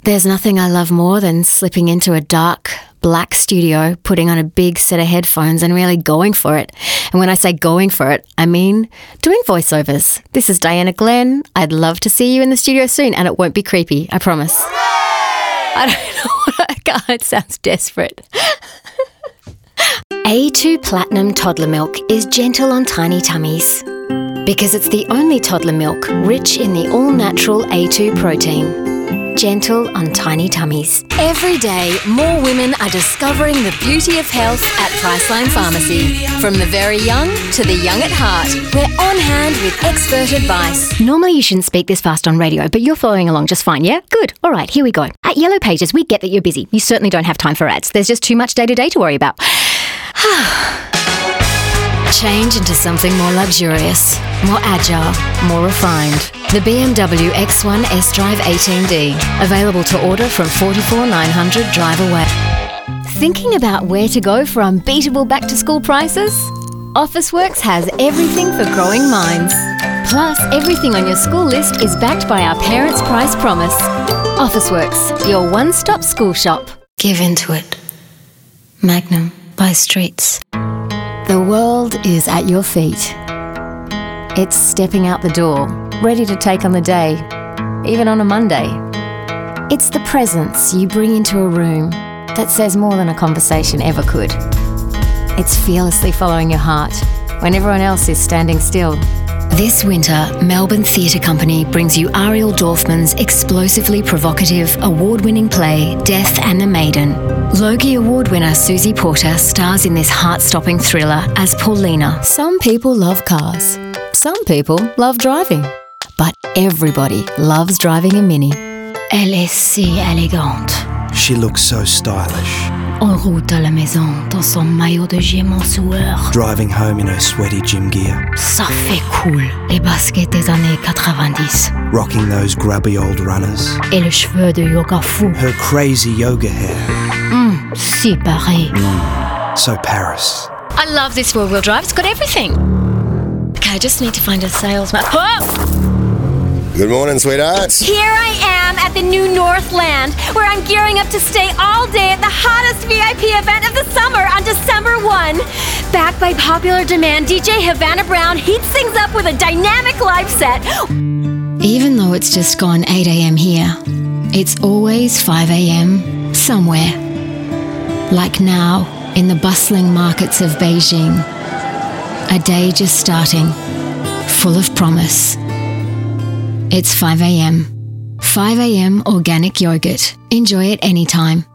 There's nothing I love more than slipping into a dark, black studio, putting on a big set of headphones and really going for it. And when I say going for it, I mean doing voiceovers. This is Diana Glenn. I'd love to see you in the studio soon, and it won't be creepy, I promise. I don't know what God, it sounds desperate. A2 Platinum Toddler Milk is gentle on tiny tummies because it's the only toddler milk rich in the all-natural A2 protein. Gentle on tiny tummies. Every day, more women are discovering the beauty of health at Priceline Pharmacy. From the very young to the young at heart, we're on hand with expert advice. Normally you shouldn't speak this fast on radio, but you're following along just fine, yeah? Good. All right, here we go. At Yellow Pages, we get that you're busy. You certainly don't have time for ads. There's just too much day-to-day to worry about. Change into something more luxurious, more agile, more refined. The BMW X1 S-Drive 18D. Available to order from 44,900 Drive Away. Thinking about where to go for unbeatable back-to-school prices? Officeworks has everything for growing minds. Plus, everything on your school list is backed by our Parents' Price Promise. Officeworks, your one-stop school shop. Give into it. Magnum by Streets. The world is at your feet. It's stepping out the door, ready to take on the day, even on a Monday. It's the presence you bring into a room that says more than a conversation ever could. It's fearlessly following your heart when everyone else is standing still. This winter, Melbourne Theatre Company brings you Ariel Dorfman's explosively provocative, award-winning play, Death and the Maiden. Logie Award winner Susie Porter stars in this heart-stopping thriller as Paulina. Some people love cars. Some people love driving. But everybody loves driving a Mini. Elle est si élégante. She looks so stylish. En route à la maison dans son maillot de gym en sueur. Driving home in her sweaty gym gear. Ça fait cool. Les baskets des années 90. Rocking those grubby old runners. Et le cheveu de yoga fou. Her crazy yoga hair. Si Paris. So Paris. I love this four-wheel drive. It's got everything. Okay, I just need to find a salesman. Oh! Good morning, sweethearts. Here I am at the new Northland, where I'm gearing up to stay all day at the hottest VIP event of the summer on December 1. Backed by popular demand, DJ Havana Brown heats things up with a dynamic live set. Even though it's just gone 8 a.m. here, it's always 5 a.m. somewhere. Like now, in the bustling markets of Beijing. A day just starting, full of promise. It's 5 a.m. 5 a.m. organic yogurt. Enjoy it anytime.